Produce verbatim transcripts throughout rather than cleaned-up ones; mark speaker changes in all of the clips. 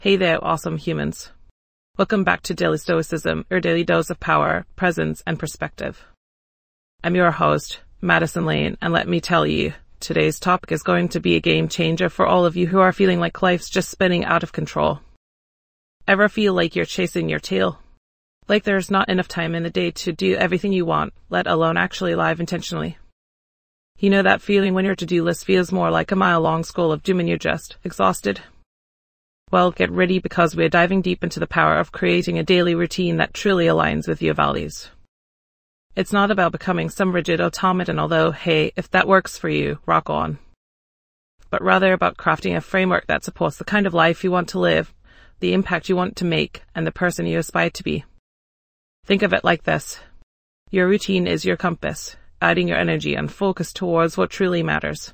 Speaker 1: Hey there, awesome humans. Welcome back to Daily Stoicism, your daily dose of power, presence, and perspective. I'm your host, Madison Lane, and let me tell you, today's topic is going to be a game changer for all of you who are feeling like life's just spinning out of control. Ever feel like you're chasing your tail? Like there's not enough time in the day to do everything you want, let alone actually live intentionally? You know that feeling when your to-do list feels more like a mile-long scroll of doom and you're just exhausted? Well, get ready because we're diving deep into the power of creating a daily routine that truly aligns with your values. It's not about becoming some rigid automaton, although, hey, if that works for you, rock on. But rather about crafting a framework that supports the kind of life you want to live, the impact you want to make, and the person you aspire to be. Think of it like this. Your routine is your compass, guiding your energy and focus towards what truly matters.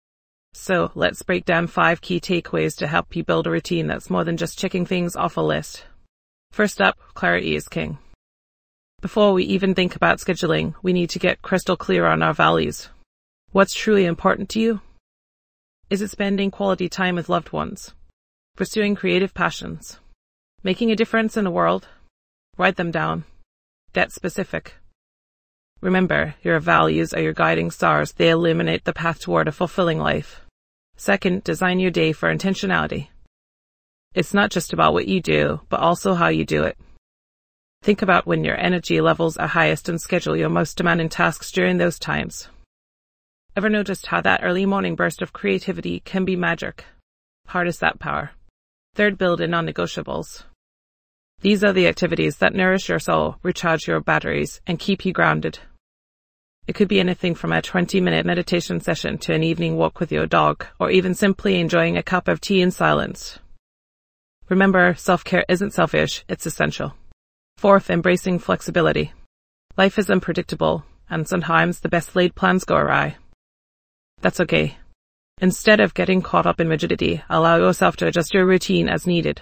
Speaker 1: So let's break down five key takeaways to help you build a routine that's more than just checking things off a list. First up, clarity is king. Before we even think about scheduling, we need to get crystal clear on our values. What's truly important to you? Is it spending quality time with loved ones? Pursuing creative passions? Making a difference in the world? Write them down. Get specific. Remember, your values are your guiding stars. They illuminate the path toward a fulfilling life. Second, design your day for intentionality. It's not just about what you do, but also how you do it. Think about when your energy levels are highest and schedule your most demanding tasks during those times. Ever noticed how that early morning burst of creativity can be magic? Harness that power. Third, build in non-negotiables. These are the activities that nourish your soul, recharge your batteries, and keep you grounded. It could be anything from a twenty-minute meditation session to an evening walk with your dog, or even simply enjoying a cup of tea in silence. Remember, self-care isn't selfish, it's essential. Fourth, embracing flexibility. Life is unpredictable, and sometimes the best-laid plans go awry. That's okay. Instead of getting caught up in rigidity, allow yourself to adjust your routine as needed.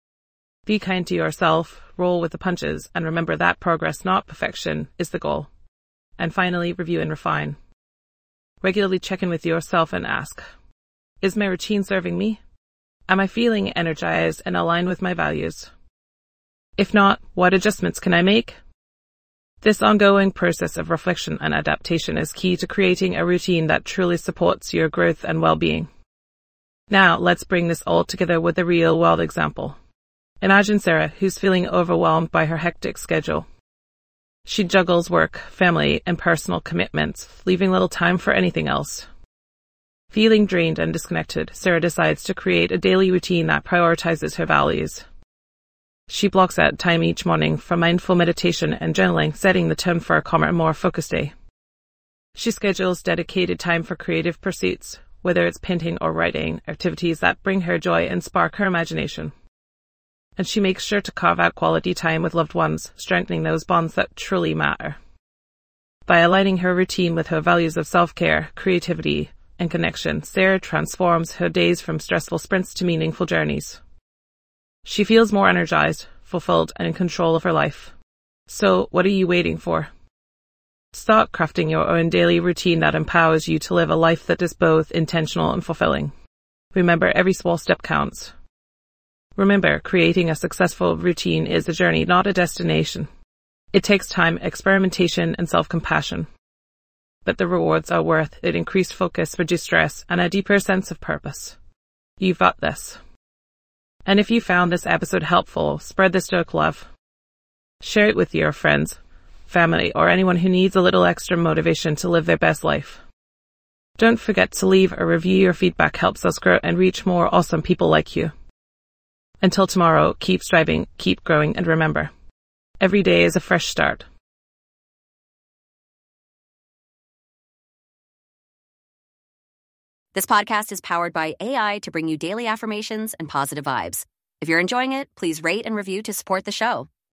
Speaker 1: Be kind to yourself, roll with the punches, and remember that progress, not perfection, is the goal. And finally, review and refine. Regularly check in with yourself and ask, is my routine serving me? Am I feeling energized and aligned with my values? If not, what adjustments can I make? This ongoing process of reflection and adaptation is key to creating a routine that truly supports your growth and well-being. Now, let's bring this all together with a real-world example. Imagine Sarah, who's feeling overwhelmed by her hectic schedule. She juggles work, family, and personal commitments, leaving little time for anything else. Feeling drained and disconnected, Sarah decides to create a daily routine that prioritizes her values. She blocks out time each morning for mindful meditation and journaling, setting the tone for a calmer and more focused day. She schedules dedicated time for creative pursuits, whether it's painting or writing, activities that bring her joy and spark her imagination. And she makes sure to carve out quality time with loved ones, strengthening those bonds that truly matter. By aligning her routine with her values of self-care, creativity, and connection, Sarah transforms her days from stressful sprints to meaningful journeys. She feels more energized, fulfilled, and in control of her life. So, what are you waiting for? Start crafting your own daily routine that empowers you to live a life that is both intentional and fulfilling. Remember, every small step counts. Remember, creating a successful routine is a journey, not a destination. It takes time, experimentation, and self-compassion. But the rewards are worth it: increased focus, reduced stress, and a deeper sense of purpose. You've got this. And if you found this episode helpful, spread the Stoic love. Share it with your friends, family, or anyone who needs a little extra motivation to live their best life. Don't forget to leave a review. Your feedback helps us grow and reach more awesome people like you. Until tomorrow, keep striving, keep growing, and remember, every day is a fresh start.
Speaker 2: This podcast is powered by A I to bring you daily affirmations and positive vibes. If you're enjoying it, please rate and review to support the show.